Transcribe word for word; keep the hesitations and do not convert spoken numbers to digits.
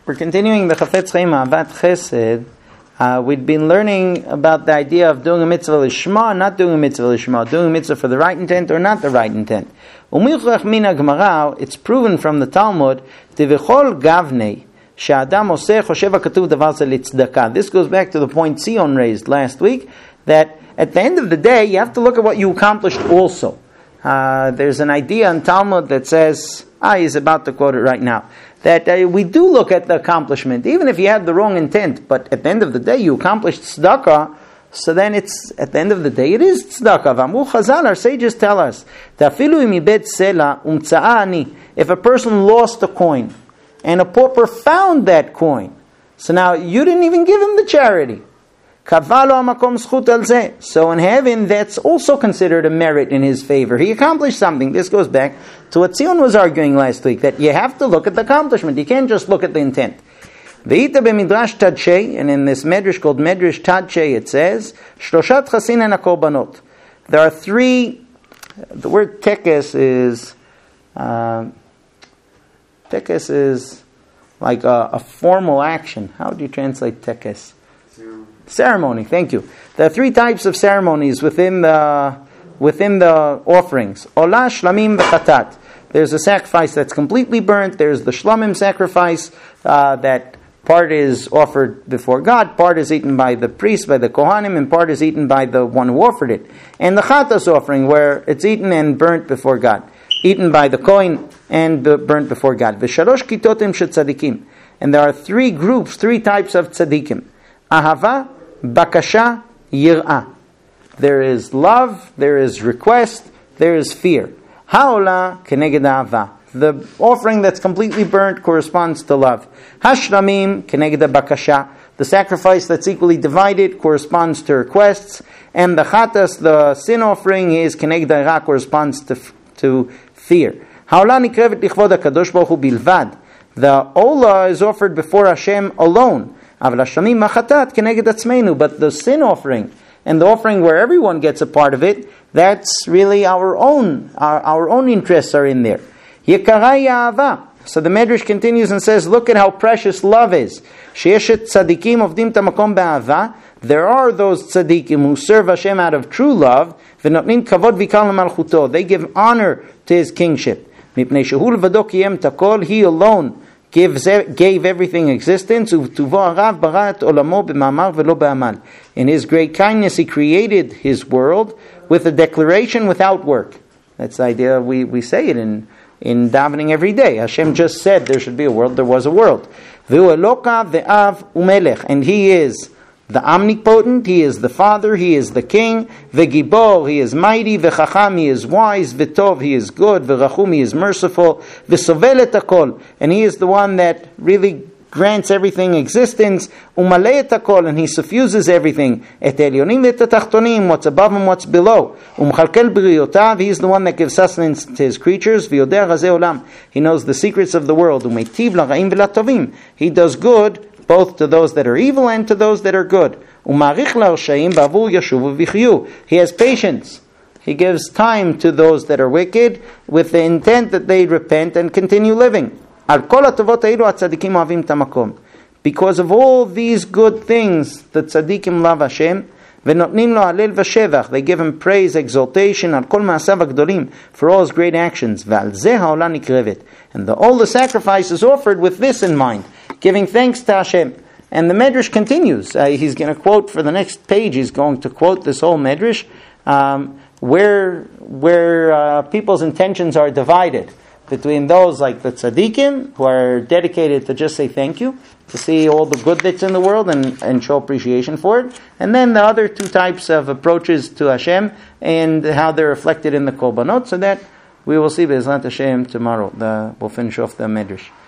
We're continuing the Chafetz Chaim Ahavat Chesed. Uh, we'd been learning about the idea of doing a mitzvah lishma, not doing a mitzvah lishma, doing a mitzvah for the right intent or not the right intent. It's proven from the Talmud, this goes back to the point Sion raised last week, that at the end of the day, you have to look at what you accomplished also. Uh, there's an idea in Talmud that says, ah, he's about to quote it right now, that uh, we do look at the accomplishment, even if you had the wrong intent, but at the end of the day, you accomplished tzedakah, so then it's, at the end of the day, it is tzedakah. V'amru Chazal, our sages tell us, if a person lost a coin, and a pauper found that coin, so now you didn't even give him the charity. So in heaven, that's also considered a merit in his favor. He accomplished something. This goes back to what Zion was arguing last week, that you have to look at the accomplishment. You can't just look at the intent. And in this medrash called Medrash Tadche, it says, there are three, the word tekes is, uh, tekes is like a, a formal action. How do you translate tekes? Ceremony, thank you. There are three types of ceremonies within the within the offerings. Olah, shlamim, v'chatat. There's a sacrifice that's completely burnt. There's the shlamim sacrifice uh, that part is offered before God, part is eaten by the priest, by the kohanim, and part is eaten by the one who offered it. And the chatas offering, where it's eaten and burnt before God, eaten by the kohen and burnt before God. V'shalosh kitotim shetzadikim. And there are three groups, three types of tzadikim. Ahava, bakasha, yir'ah. There is love, there is request, there is fear. Ha'olah keneged ahava. The offering that's completely burnt corresponds to love. Hashlamim keneged bakasha. The sacrifice that's equally divided corresponds to requests. And the chatas, the sin offering, is keneged yir'ah, corresponds to, to fear. Ha'olah nikrevet lichvod HaKadosh Baruch Hu bilvad. The olah is offered before Hashem alone. But the sin offering and the offering where everyone gets a part of it, that's really our own, our, our own interests are in there. So the Medrash continues and says, look at how precious love is. There are those tzaddikim who serve Hashem out of true love. They give honor to His kingship. He alone Gives, gave everything existence. In His great kindness, He created His world with a declaration without work. That's the idea. We, we say it in, in davening every day. Hashem just said there should be a world. There was a world. And He is the omnipotent, He is the Father, He is the King, V'gibor, He is mighty, V'chacham, He is wise, V'tov, He is good, V'rachum, He is merciful, V'sovel et hakol, and He is the one that really grants everything existence, Umalei et hakol, and He suffuses everything, Et elyonim et tachtonim, what's above and what's below, Umchalkel b'riyotav, He is the one that gives sustenance to His creatures, V'yodeh razeh olam, He knows the secrets of the world, Umeitiv l'ra'im v'latovim, He does good both to those that are evil and to those that are good. He has patience. He gives time to those that are wicked with the intent that they repent and continue living. Because of all these good things, the tzaddikim love Hashem. They give Him praise, exaltation for all His great actions. And the, all the sacrifice is offered with this in mind, giving thanks to Hashem. And the Medrash continues. Uh, he's going to quote for the next page. He's going to quote this whole Medrash, um, where where uh, people's intentions are divided between those like the tzaddikim, who are dedicated to just say thank you, to see all the good that's in the world and, and show appreciation for it, and then the other two types of approaches to Hashem and how they're reflected in the korbanot. So that we will see Be'ezrat Hashem tomorrow. The, we'll finish off the Medrash.